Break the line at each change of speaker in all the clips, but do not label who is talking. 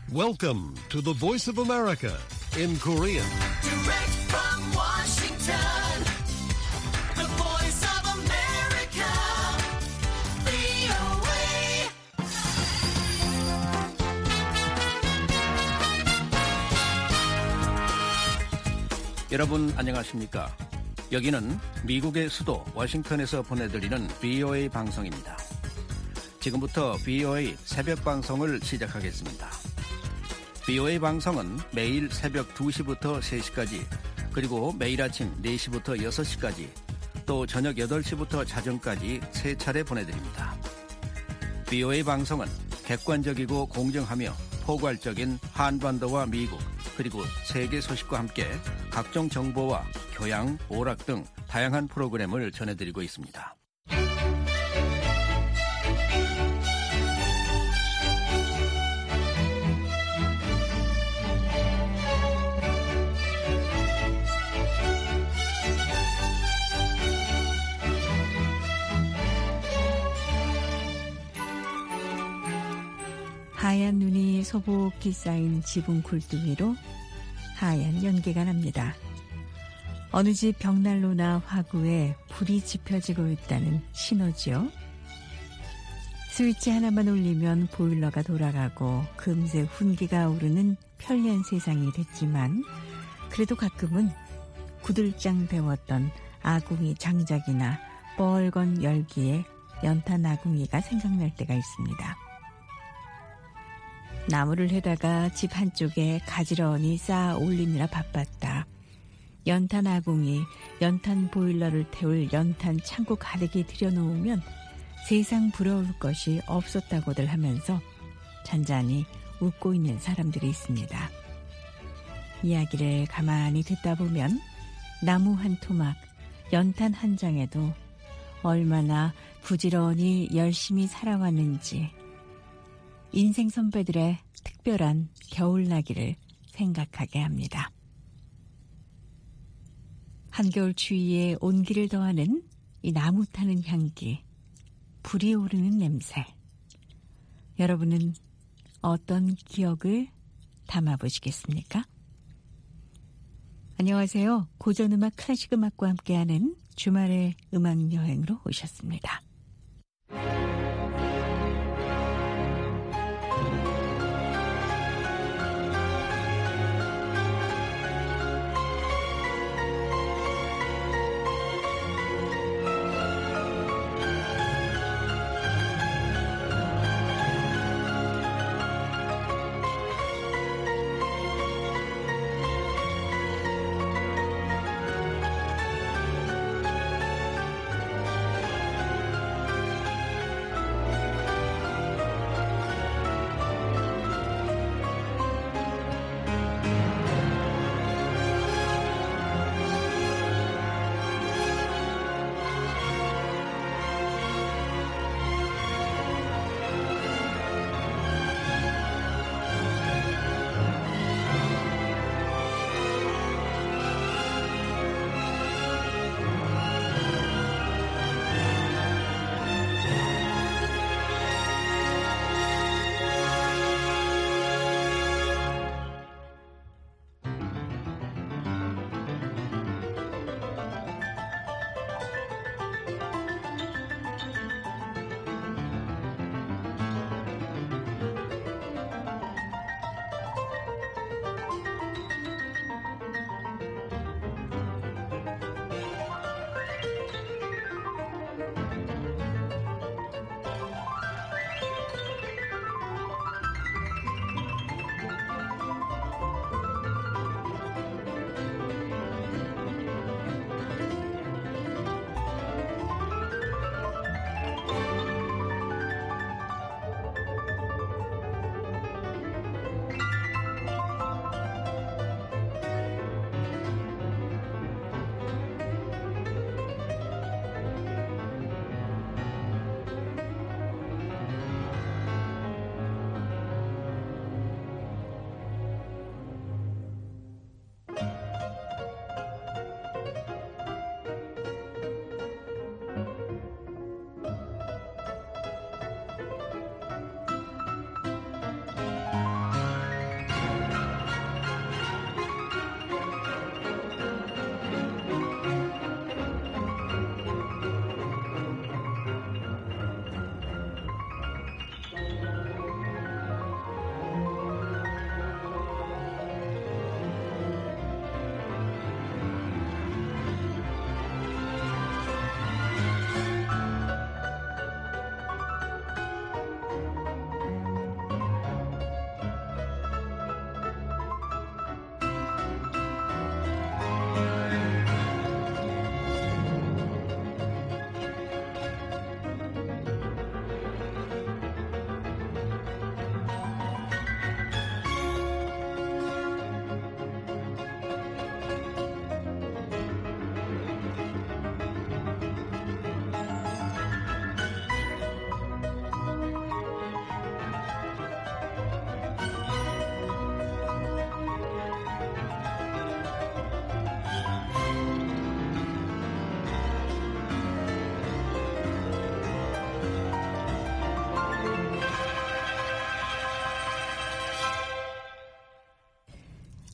Welcome to the Voice of America in Korean.
Direct from Washington, the Voice of America, VOA.
여러분 안녕하십니까? 여기는 미국의 수도 워싱턴에서 보내드리는 VOA 방송입니다. 지금부터 VOA 새벽 방송을 시작하겠습니다. VOA 방송은 매일 새벽 2시부터 3시까지, 그리고 매일 아침 4시부터 6시까지, 또 저녁 8시부터 자정까지 3차례 보내드립니다. VOA 방송은 객관적이고 공정하며 포괄적인 한반도와 미국, 그리고 세계 소식과 함께 각종 정보와 교양, 오락 등 다양한 프로그램을 전해드리고 있습니다.
하얀 눈이 소복히 쌓인 지붕 굴뚝 위로 하얀 연기가 납니다. 어느 집 벽난로나 화구에 불이 지펴지고 있다는 신호지요. 스위치 하나만 올리면 보일러가 돌아가고 금세 훈기가 오르는 편리한 세상이 됐지만, 그래도 가끔은 구들장 데웠던 아궁이 장작이나 뻘건 열기에 연탄 아궁이가 생각날 때가 있습니다. 나무를 해다가 집 한쪽에 가지런히 쌓아 올리느라 바빴다. 연탄 아궁이, 연탄 보일러를 태울 연탄 창고 가득히 들여놓으면 세상 부러울 것이 없었다고들 하면서 잔잔히 웃고 있는 사람들이 있습니다. 이야기를 가만히 듣다 보면 나무 한 토막, 연탄 한 장에도 얼마나 부지런히 열심히 살아왔는지, 인생 선배들의 특별한 겨울나기를 생각하게 합니다. 한겨울 추위에 온기를 더하는 이 나무 타는 향기, 불이 오르는 냄새. 여러분은 어떤 기억을 담아보시겠습니까? 안녕하세요. 고전음악, 클래식 음악과 함께하는 주말의 음악여행으로 오셨습니다.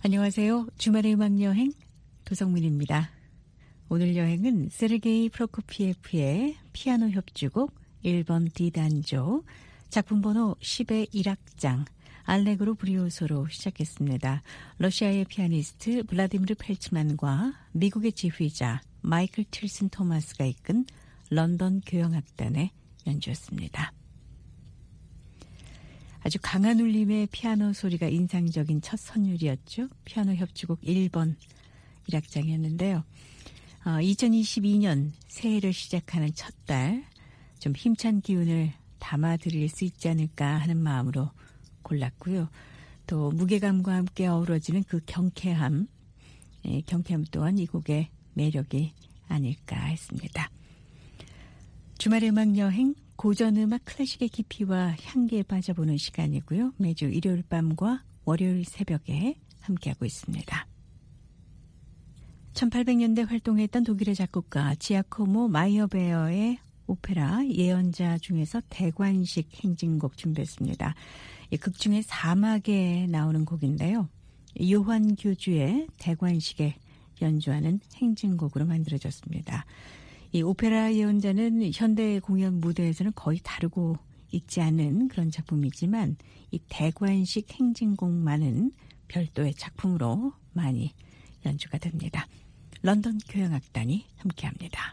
안녕하세요. 주말의 음악여행 도성민입니다. 오늘 여행은 세르게이 프로코피예프의 피아노 협주곡 1번 D단조 작품 번호 10의 1악장 알레그로 브리오소로 시작했습니다. 러시아의 피아니스트 블라디미르 펠츠만과 미국의 지휘자 마이클 틸슨 토마스가 이끈 런던 교향악단의 연주였습니다. 아주 강한 울림의 피아노 소리가 인상적인 첫 선율이었죠. 피아노 협주곡 1번 1악장이었는데요. 2022년 새해를 시작하는 첫 달 좀 힘찬 기운을 담아드릴 수 있지 않을까 하는 마음으로 골랐고요. 또 무게감과 함께 어우러지는 그 경쾌함 또한 이 곡의 매력이 아닐까 했습니다. 주말의 음악여행 고전음악 클래식의 깊이와 향기에 빠져보는 시간이고요. 매주 일요일 밤과 월요일 새벽에 함께하고 있습니다. 1800년대 활동했던 독일의 작곡가 지아코모 마이어베어의 오페라 예언자 중에서 대관식 행진곡 준비했습니다. 이 극 중에 사막에 나오는 곡인데요. 요한 교주의 대관식에 연주하는 행진곡으로 만들어졌습니다. 이 오페라 예언자는 현대 공연 무대에서는 거의 다루고 있지 않은 그런 작품이지만 이 대관식 행진곡만은 별도의 작품으로 많이 연주가 됩니다. 런던 교향악단이 함께합니다.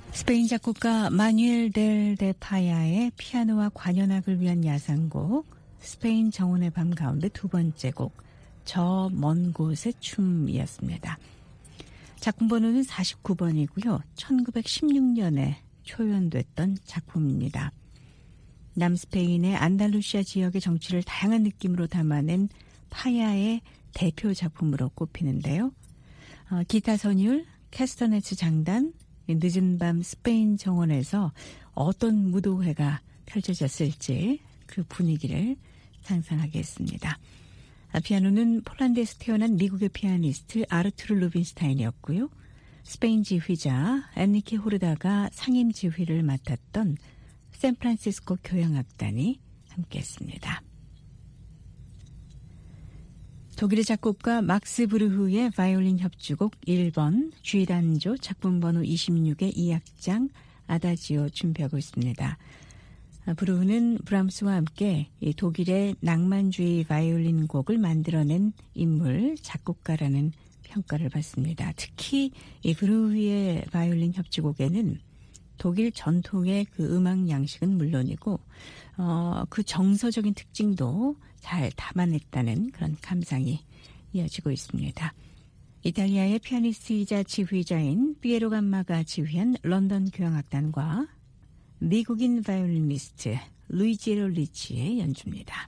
스페인 작곡가 마뉴엘 델 파야의 피아노와 관현악을 위한 야상곡 스페인 정원의 밤 가운데 두 번째 곡 저 먼 곳의 춤이었습니다. 작품 번호는 49번이고요. 1916년에 초연됐던 작품입니다. 남스페인의 안달루시아 지역의 정치를 다양한 느낌으로 담아낸 파야의 대표 작품으로 꼽히는데요. 기타 선율, 캐스터네츠 장단, 늦은 밤 스페인 정원에서 어떤 무도회가 펼쳐졌을지 그 분위기를 상상하게 했습니다. 피아노는 폴란드에서 태어난 미국의 피아니스트 아르투르 루빈스타인이었고요. 스페인 지휘자 엔리케 호르다가 상임 지휘를 맡았던 샌프란시스코 교향악단이 함께했습니다. 독일의 작곡가 막스 브루흐의 바이올린 협주곡 1번 G단조 작품 번호 26의 2악장 아다지오 준비하고 있습니다. 브루흐는 브람스와 함께 이 독일의 낭만주의 바이올린 곡을 만들어낸 인물, 작곡가라는 평가를 받습니다. 특히 이 브루흐의 바이올린 협주곡에는 독일 전통의 그 음악 양식은 물론이고 그 정서적인 특징도 잘 담아냈다는 그런 감상이 이어지고 있습니다. 이탈리아의 피아니스트이자 지휘자인 피에로 감마가 지휘한 런던 교향악단과 미국인 바이올리니스트 루이지에로 리치의 연주입니다.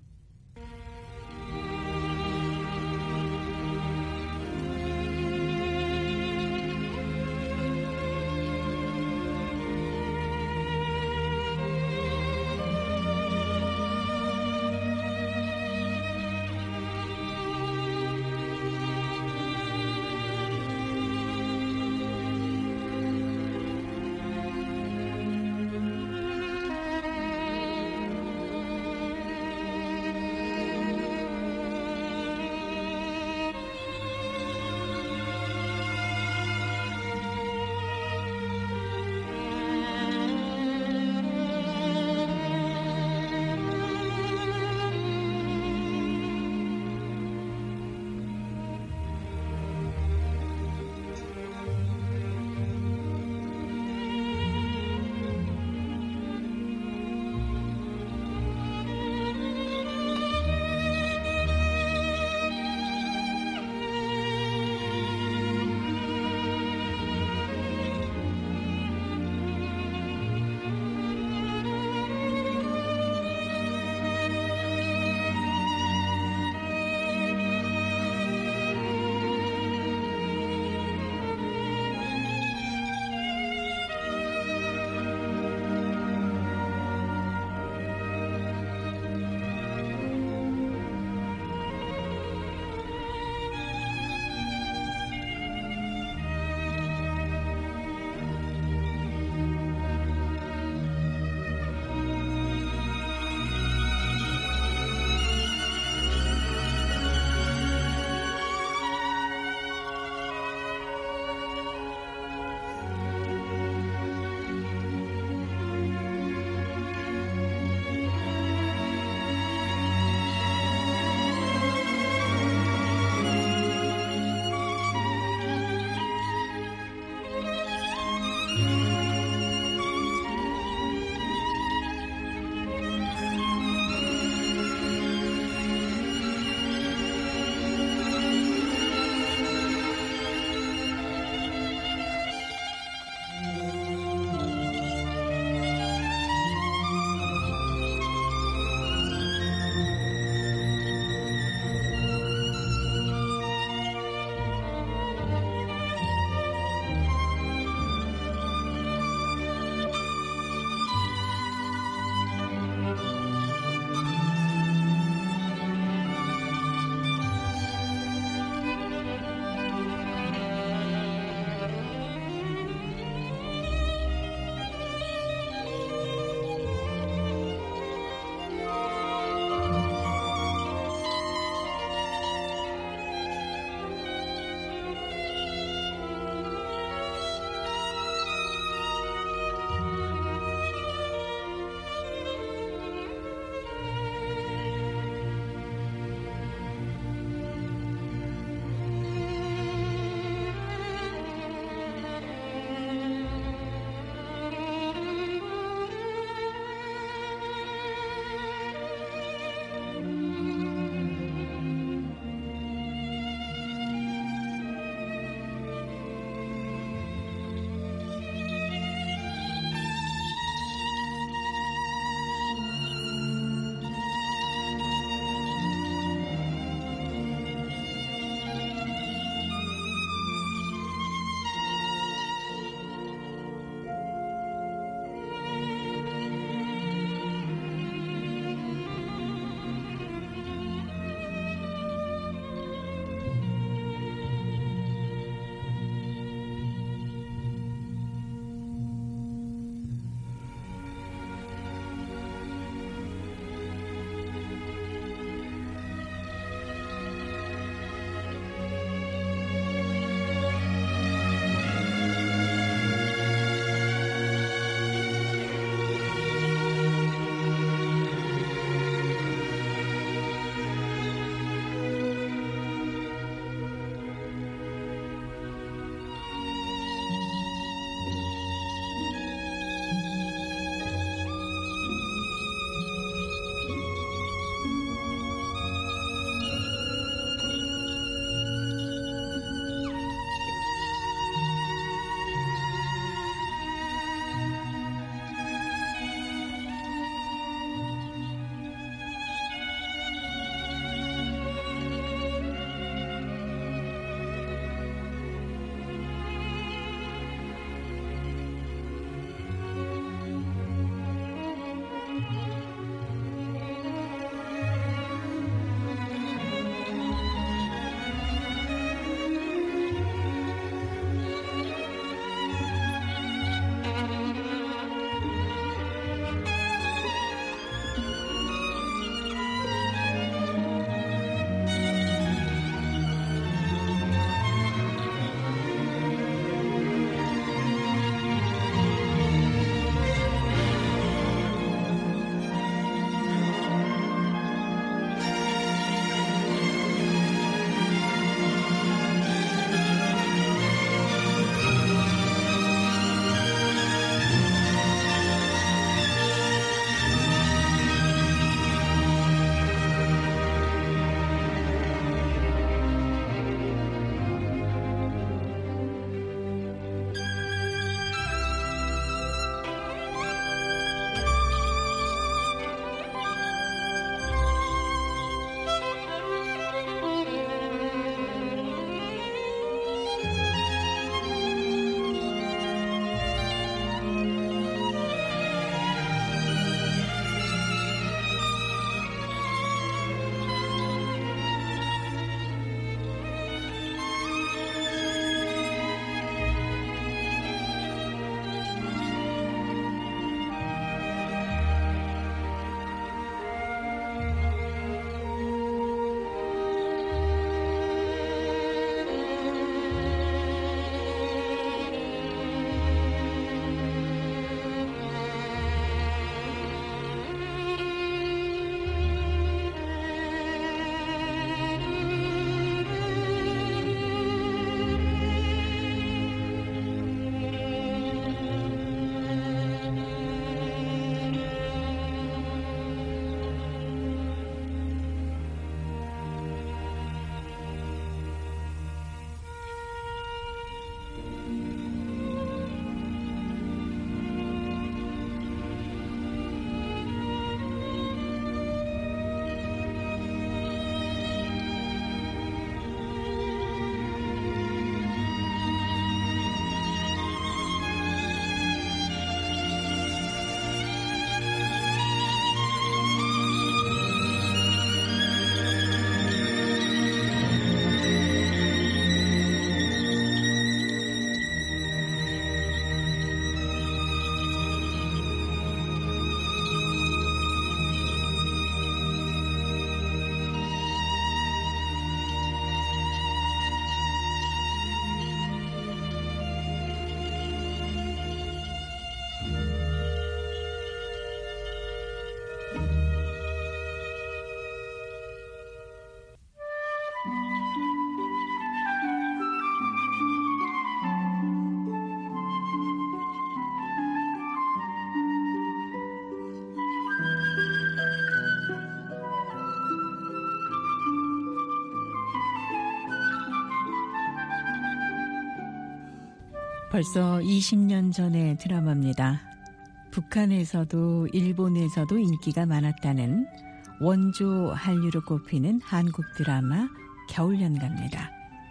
벌써 20년 전의 드라마입니다. 북한에서도 일본에서도 인기가 많았다는 원조 한류로 꼽히는 한국 드라마 겨울연가입니다.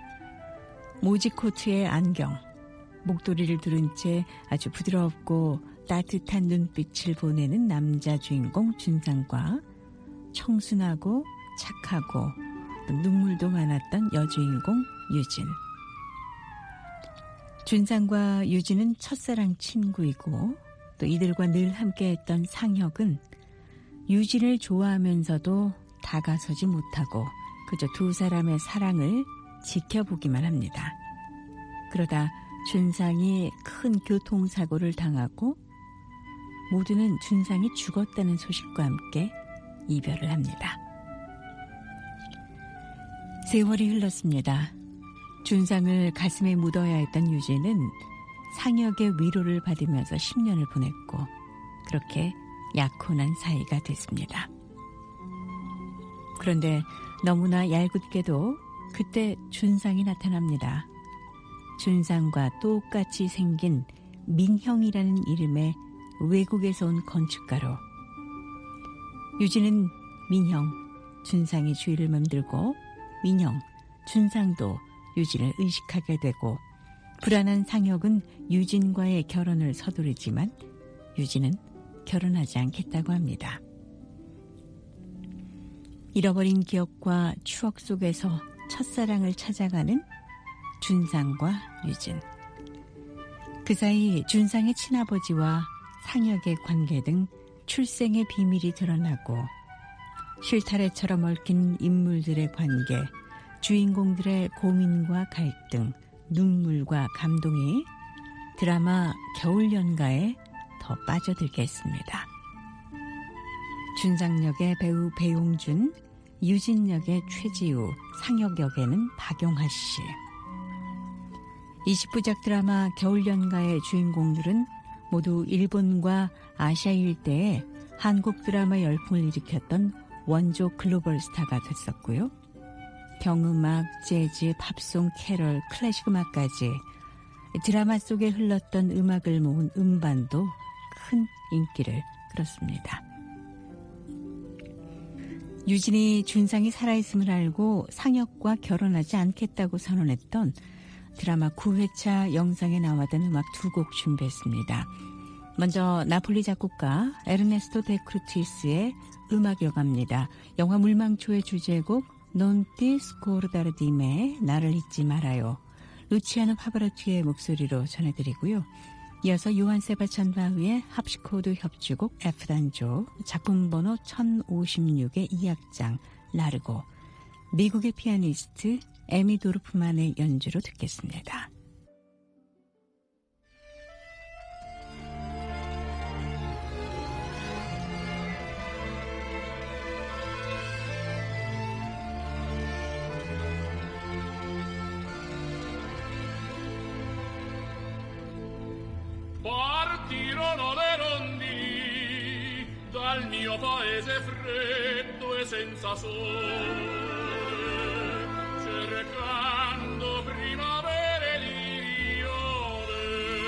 모지코트의 안경, 목도리를 두른 채 아주 부드럽고 따뜻한 눈빛을 보내는 남자 주인공 준상과 청순하고 착하고 또 눈물도 많았던 여주인공 유진. 준상과 유진은 첫사랑 친구이고 또 이들과 늘 함께했던 상혁은 유진을 좋아하면서도 다가서지 못하고 그저 두 사람의 사랑을 지켜보기만 합니다. 그러다 준상이 큰 교통사고를 당하고 모두는 준상이 죽었다는 소식과 함께 이별을 합니다. 세월이 흘렀습니다. 준상을 가슴에 묻어야 했던 유진은 상혁의 위로를 받으면서 10년을 보냈고 그렇게 약혼한 사이가 됐습니다. 그런데 너무나 얄궂게도 그때 준상이 나타납니다. 준상과 똑같이 생긴 민형이라는 이름의 외국에서 온 건축가로. 유진은 민형, 준상의 주위를 맴돌고 민형, 준상도 유진을 의식하게 되고 불안한 상혁은 유진과의 결혼을 서두르지만 유진은 결혼하지 않겠다고 합니다. 잃어버린 기억과 추억 속에서 첫사랑을 찾아가는 준상과 유진. 그 사이 준상의 친아버지와 상혁의 관계 등 출생의 비밀이 드러나고 실타래처럼 얽힌 인물들의 관계, 주인공들의 고민과 갈등, 눈물과 감동이 드라마 겨울연가에 더 빠져들게 했습니다. 준상 역의 배우 배용준, 유진 역의 최지우, 상혁 역에는 박용하 씨. 20부작 드라마 겨울연가의 주인공들은 모두 일본과 아시아 일대에 한국 드라마 열풍을 일으켰던 원조 글로벌 스타가 됐었고요. 경음악, 재즈, 팝송, 캐럴, 클래식 음악까지 드라마 속에 흘렀던 음악을 모은 음반도 큰 인기를 끌었습니다. 유진이 준상이 살아있음을 알고 상혁과 결혼하지 않겠다고 선언했던 드라마 9회차 영상에 나왔던 음악 두 곡 준비했습니다. 먼저 나폴리 작곡가 에르네스토 데 크루티스의 음악여가입니다. 영화 물망초의 주제곡 Non ti scordare di me, 나를 잊지 말아요. 루치아노 파바로티의 목소리로 전해드리고요. 이어서 요한 세바찬 바흐의 합시코드 협주곡 F단조, 작품 번호 1056의 2악장 라르고, 미국의 피아니스트 에미 도르프만의 연주로 듣겠습니다.
Partirono le rondini dal mio paese freddo e senza sole, cercando primavere liriole,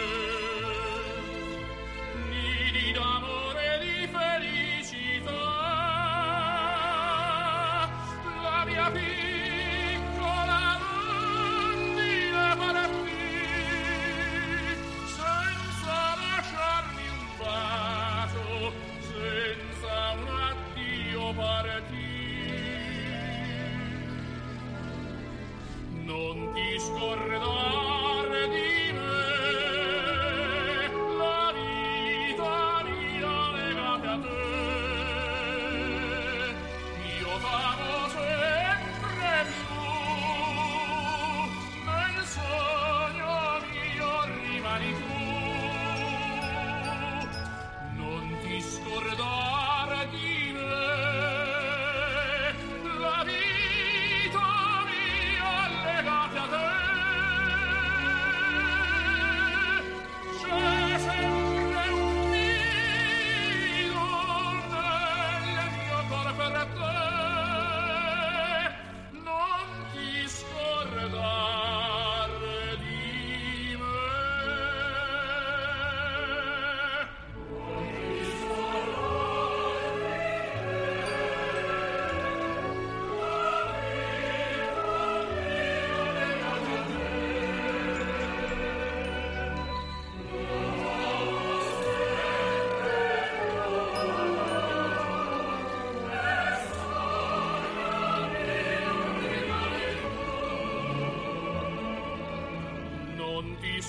nidi d'amore e di felicità. La mia piccola rondine partì senza lasciarmi un bacio, senza un addio partì.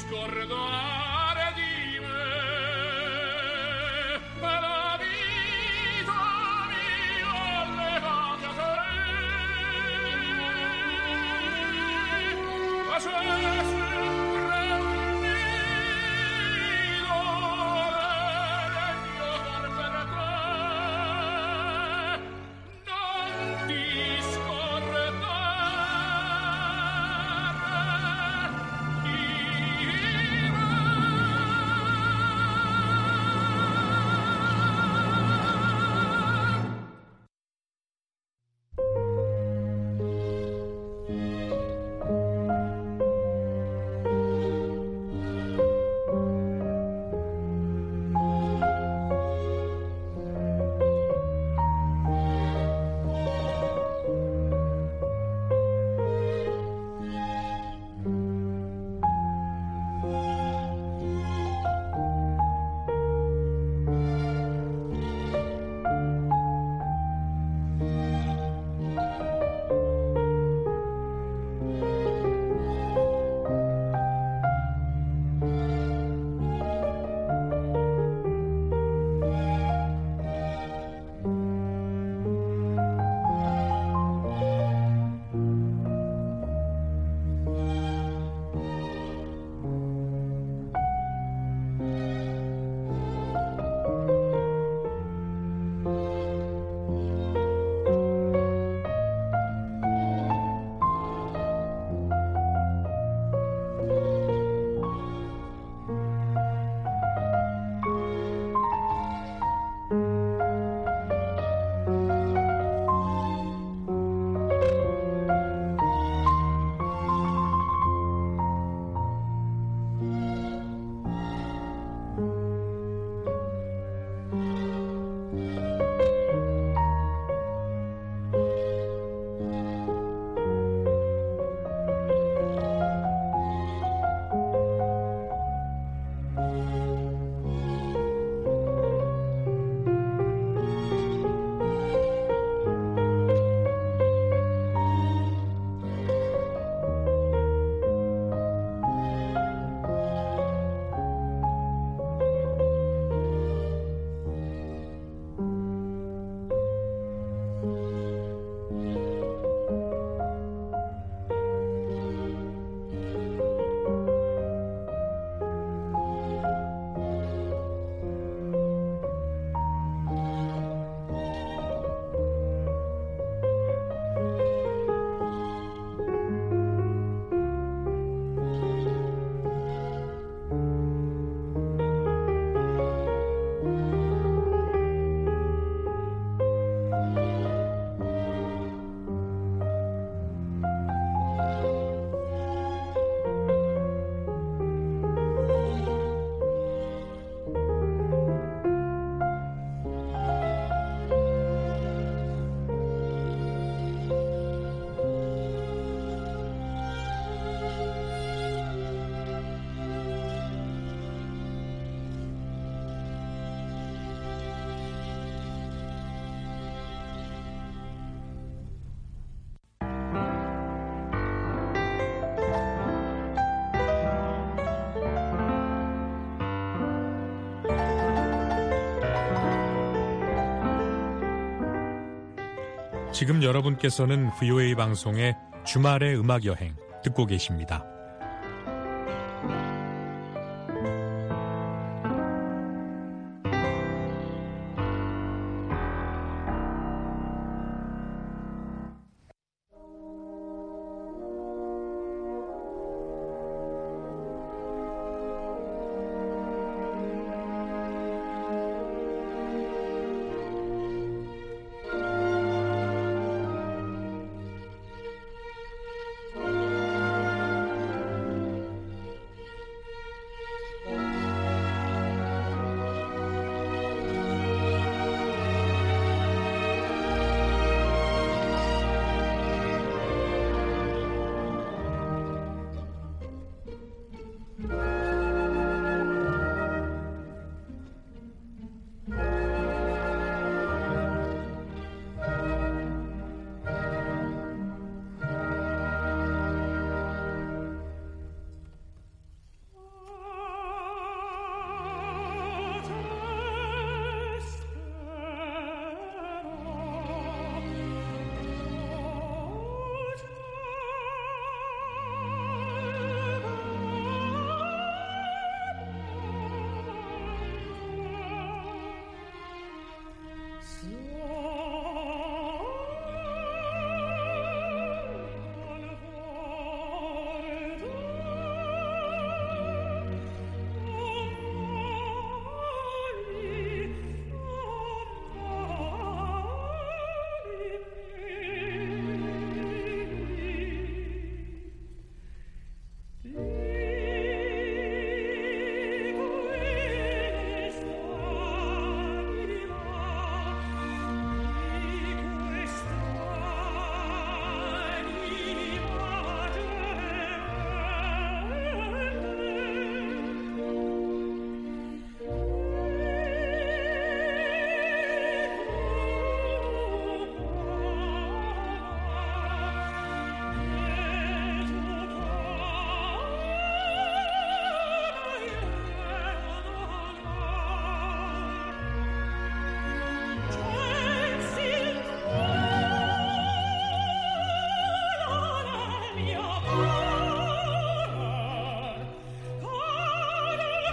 scordare di me la vita mia levata a te c'è sempre un nido nel mio cor per te non ti
지금 여러분께서는 VOA 방송의 주말의 음악여행 듣고 계십니다.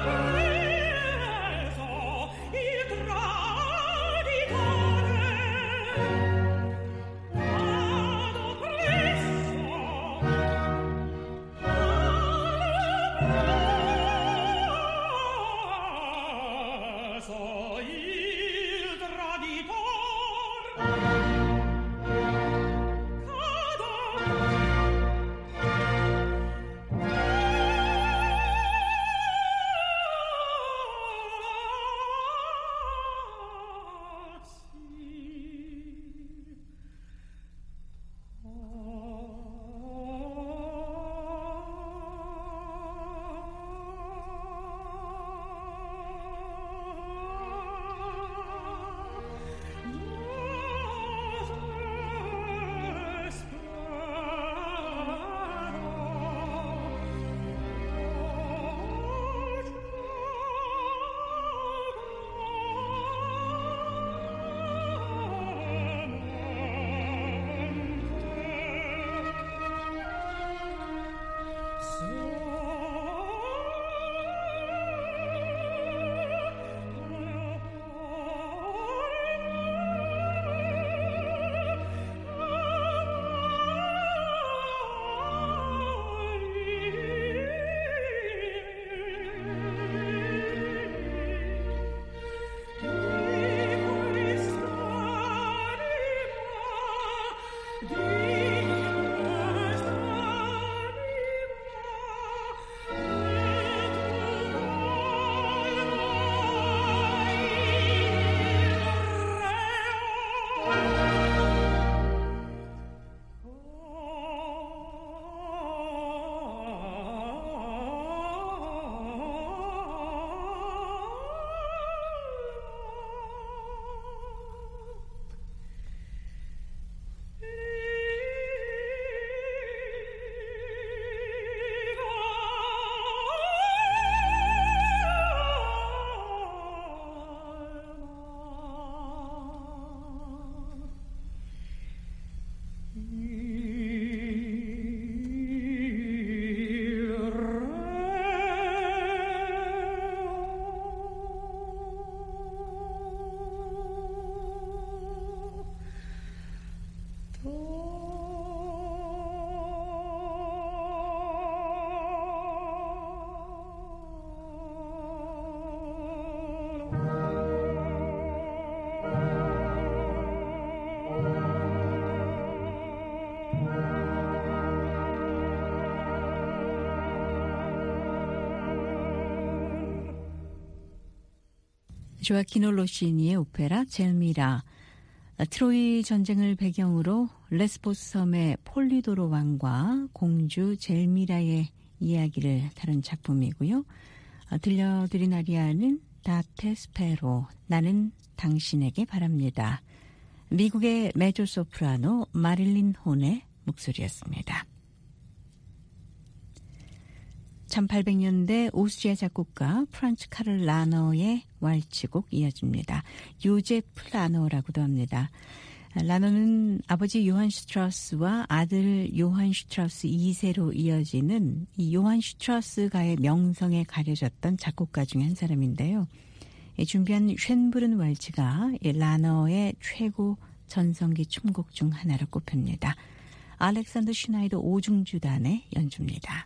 조아키노 로시니의 오페라 젤미라. 트로이 전쟁을 배경으로 레스포스 섬의 폴리도로 왕과 공주 젤미라의 이야기를 다룬 작품이고요. 들려드린 아리아는 다테 스페로, 나는 당신에게 바랍니다. 미국의 메조소프라노 마릴린 혼의 목소리였습니다. 1800년대 오스트리아 작곡가 프란츠 카를 라너의 왈츠곡 이어집니다. 요제프 라너라고도 합니다. 라너는 아버지 요한 슈트라우스와 아들 요한 슈트라우스 2세로 이어지는 이 요한 슈트라우스가의 명성에 가려졌던 작곡가 중에 한 사람인데요. 준비한 쉔부른 왈츠가 라너의 최고 전성기 춤곡 중 하나로 꼽힙니다. 알렉산더 슈나이더 오중주단의 연주입니다.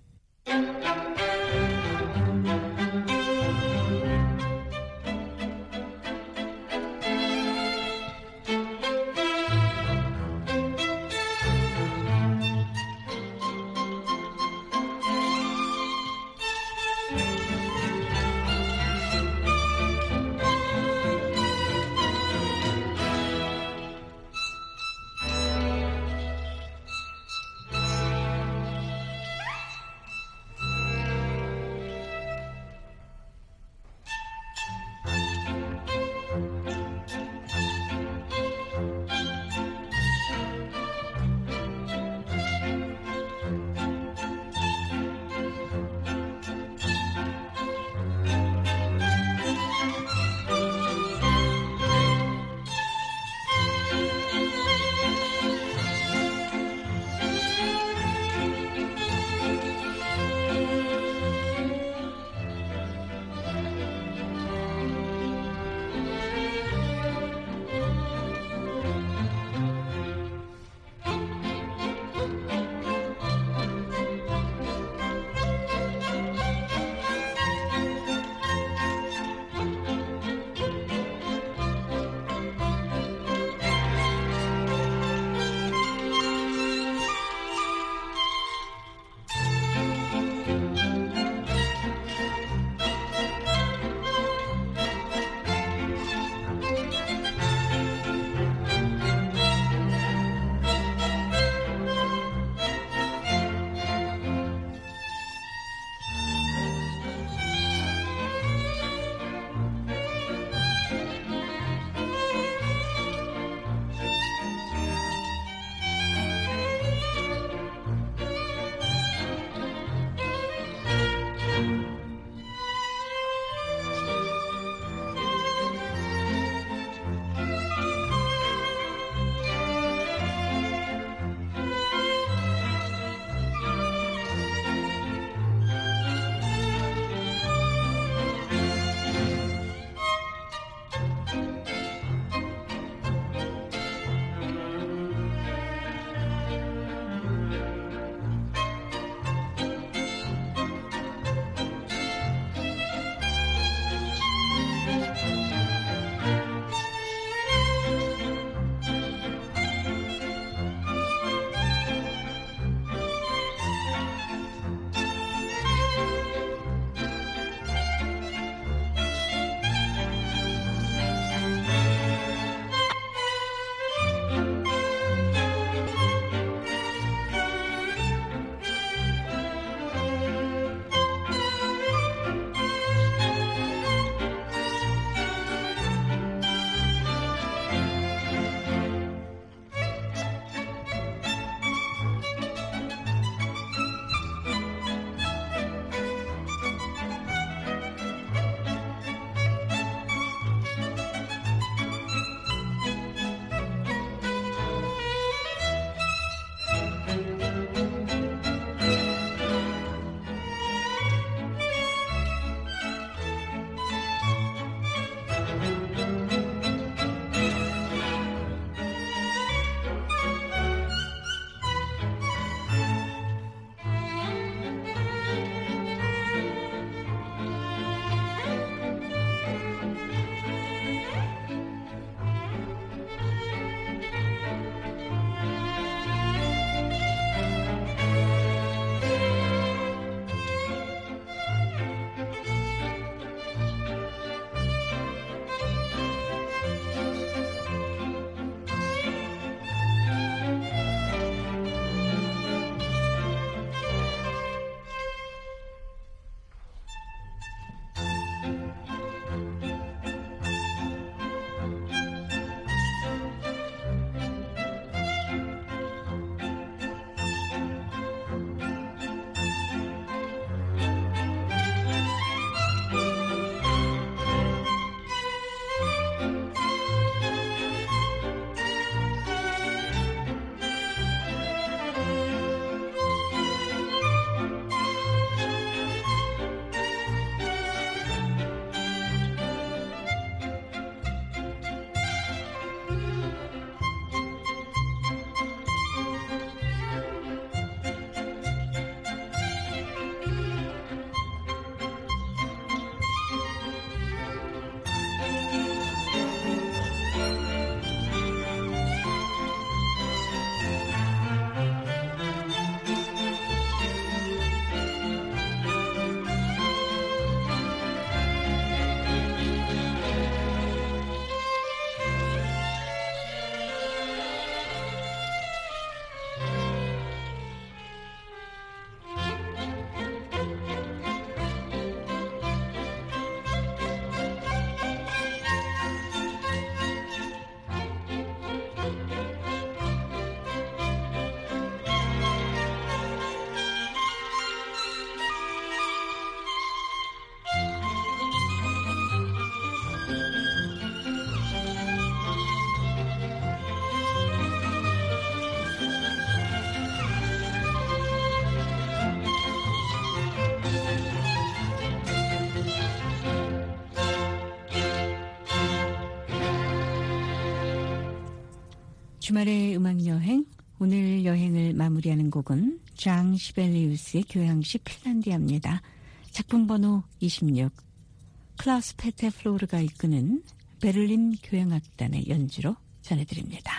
주말의 음악여행, 오늘 여행을 마무리하는 곡은 장 시벨리우스의 교향시 핀란디아입니다. 작품 번호 26, 클라우스 페테 플로르가 이끄는 베를린 교향악단의 연주로 전해드립니다.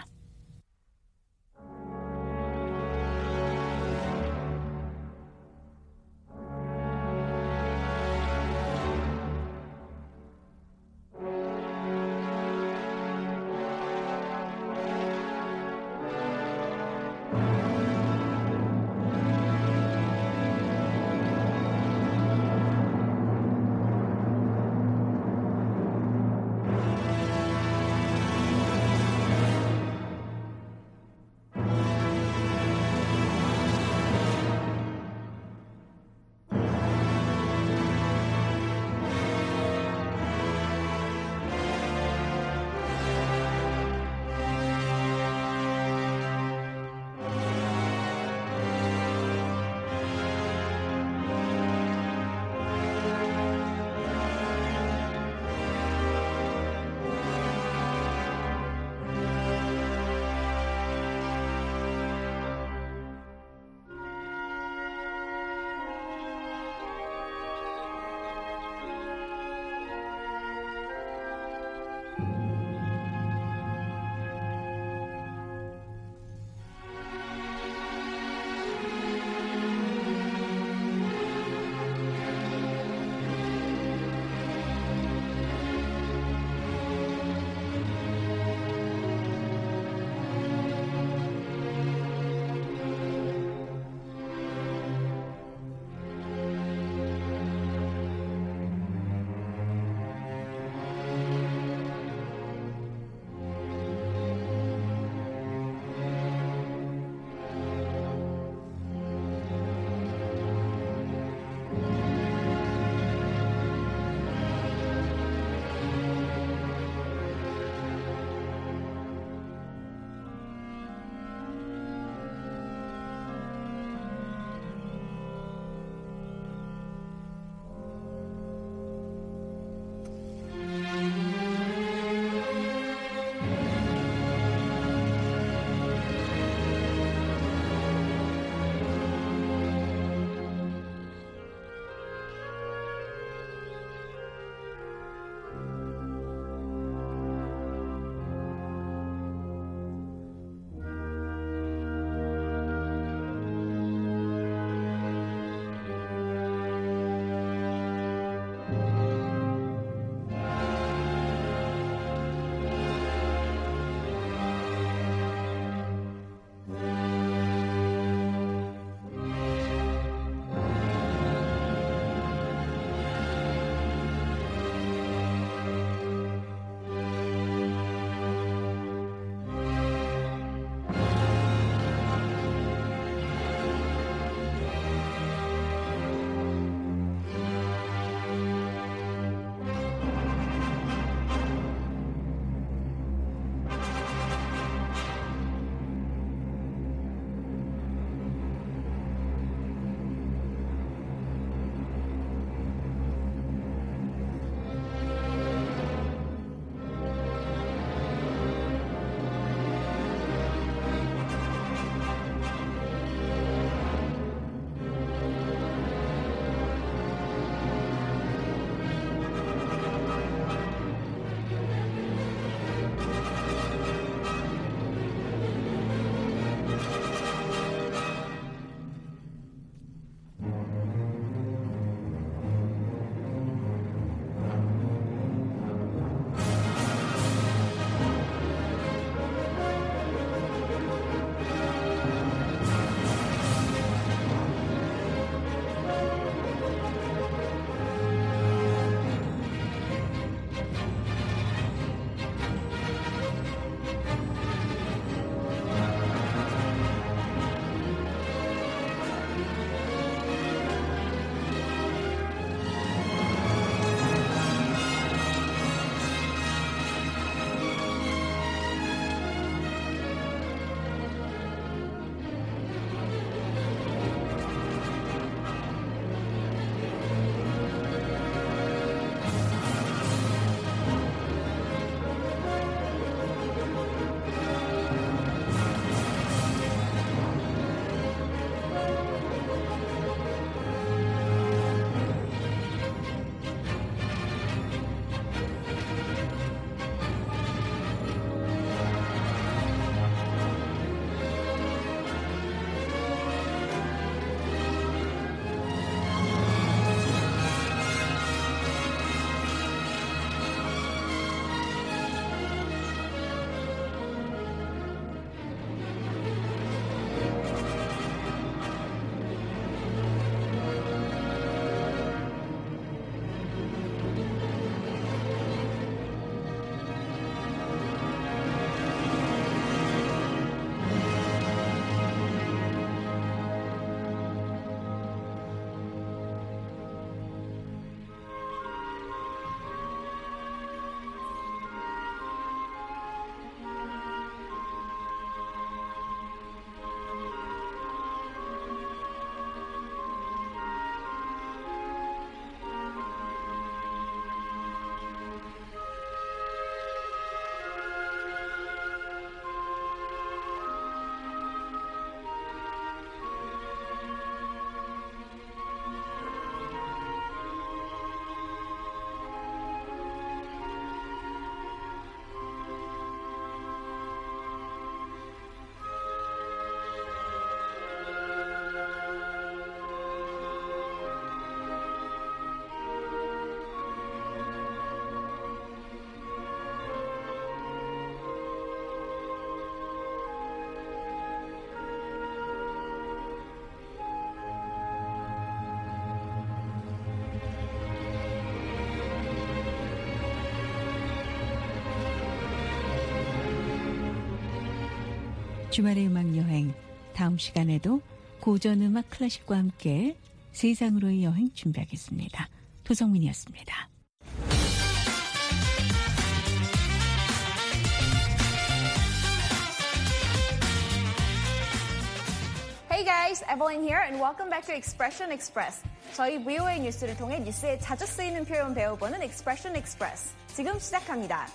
주말의 음악 여행, 다음 시간에도 고전 음악 클래식과 함께 세상으로의 여행 준비하겠습니다. 도성민이었습니다.
Hey guys, Evelyn here and welcome back to Expression Express. 저희 VOA 뉴스를 통해 뉴스에 자주 쓰이는 표현 배워보는 Expression Express. 지금 시작합니다.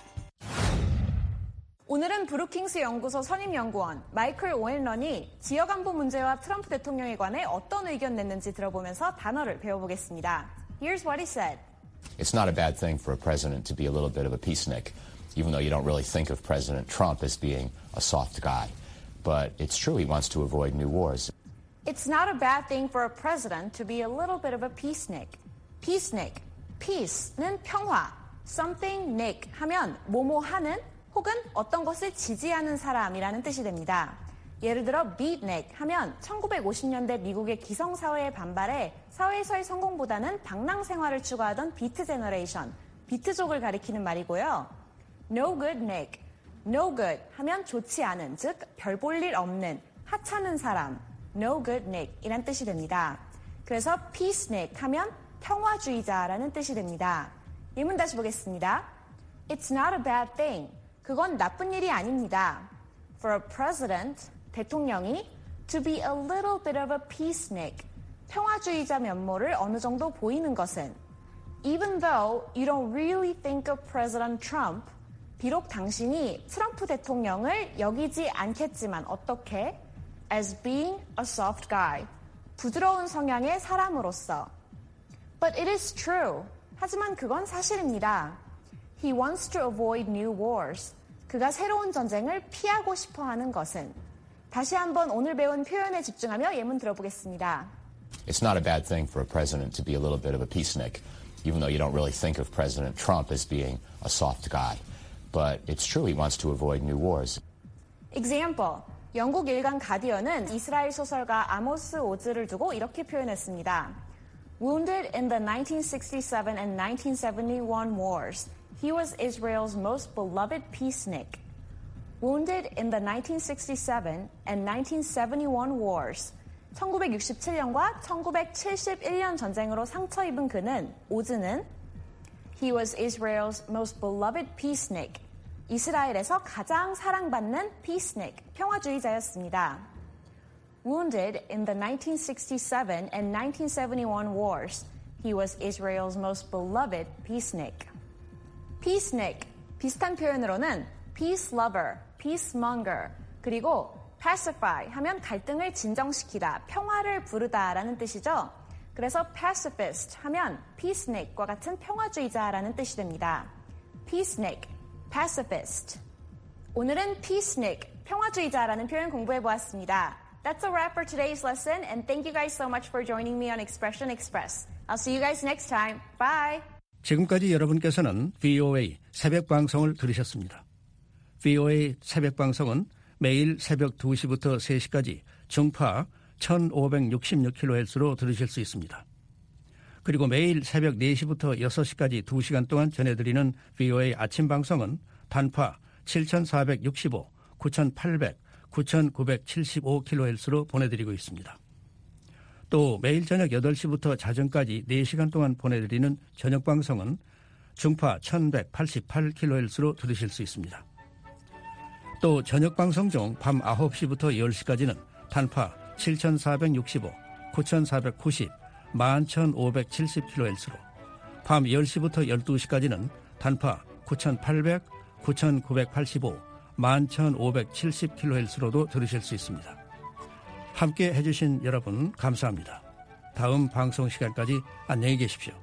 오늘은 브루킹스 연구소 선임연구원 마이클 오앤런이 지역 안보 문제와 트럼프 대통령에 관해 어떤 의견 냈는지 들어보면서 단어를 배워보겠습니다. Here's what he said.
It's not a bad thing for a president to be a little bit of a peacenik, even though you don't really think of President Trump as being a soft guy. But it's true he wants to avoid new wars.
It's not a bad thing for a president to be a little bit of a peacenik. Peacenik, peace는 평화, something nick 하면 뭐뭐 하는 혹은 어떤 것을 지지하는 사람이라는 뜻이 됩니다. 예를 들어 beatnik 하면 1950년대 미국의 기성사회의 반발에 사회에서의 성공보다는 방랑 생활을 추구하던 비트 제너레이션, 비트족을 가리키는 말이고요. No good nick, no good 하면 좋지 않은, 즉 별 볼 일 없는, 하찮은 사람, no good nick 이란 뜻이 됩니다. 그래서 peacenik 하면 평화주의자라는 뜻이 됩니다. 예문 다시 보겠습니다. It's not a bad thing. 그건 나쁜 일이 아닙니다. For a president, 대통령이 to be a little bit of a peacenik, 평화주의자 면모를 어느 정도 보이는 것은 even though you don't really think of President Trump, 비록 당신이 트럼프 대통령을 여기지 않겠지만 어떻게? As being a soft guy, 부드러운 성향의 사람으로서. But it is true. 하지만 그건 사실입니다. He wants to avoid new wars. 그가 새로운 전쟁을 피하고 싶어 하는 것은. 다시 한번 오늘 배운 표현에 집중하며 예문 들어보겠습니다.
It's not a bad thing for a president to be a little bit of a peacenik, even though you don't really think of President Trump as being a soft guy. But it's true he wants to avoid new wars.
Example. 영국 일간 가디언은 이스라엘 소설가 아모스 오즈를 두고 이렇게 표현했습니다. Wounded in the 1967 and 1971 wars, he was Israel's most beloved peacenik. Wounded in the 1967 and 1971 wars, 1967년과 1971년 전쟁으로 상처 입은 그는, 오즈는 He was Israel's most beloved peacenik. 이스라엘에서 가장 사랑받는 peacenik, 평화주의자였습니다. Wounded in the 1967 and 1971 wars, he was Israel's most beloved peacenik. peacenik, 비슷한 표현으로는 peace lover, peacemonger, 그리고 pacify 하면 갈등을 진정시키다, 평화를 부르다라는 뜻이죠. 그래서 pacifist 하면 peacenik과 같은 평화주의자라는 뜻이 됩니다. peacenik, pacifist. 오늘은 peacenik, 평화주의자라는 표현 공부해 보았습니다. That's a wrap for today's lesson, and thank you guys so much for joining me on Expression Express. I'll see you guys next time. Bye!
지금까지 여러분께서는 VOA 새벽 방송을 들으셨습니다. VOA 새벽 방송은 매일 새벽 2시부터 3시까지 중파 1566kHz로 들으실 수 있습니다. 그리고 매일 새벽 4시부터 6시까지 2시간 동안 전해드리는 VOA 아침 방송은 단파 7465, 9800, 9975kHz로 보내드리고 있습니다. 또 매일 저녁 8시부터 자정까지 4시간 동안 보내드리는 저녁 방송은 중파 1188kHz로 들으실 수 있습니다. 또 저녁 방송 중 밤 9시부터 10시까지는 단파 7465, 9490, 11570kHz로, 밤 10시부터 12시까지는 단파 9800, 9985, 11570kHz로도 들으실 수 있습니다. 함께 해주신 여러분 감사합니다. 다음 방송 시간까지 안녕히 계십시오.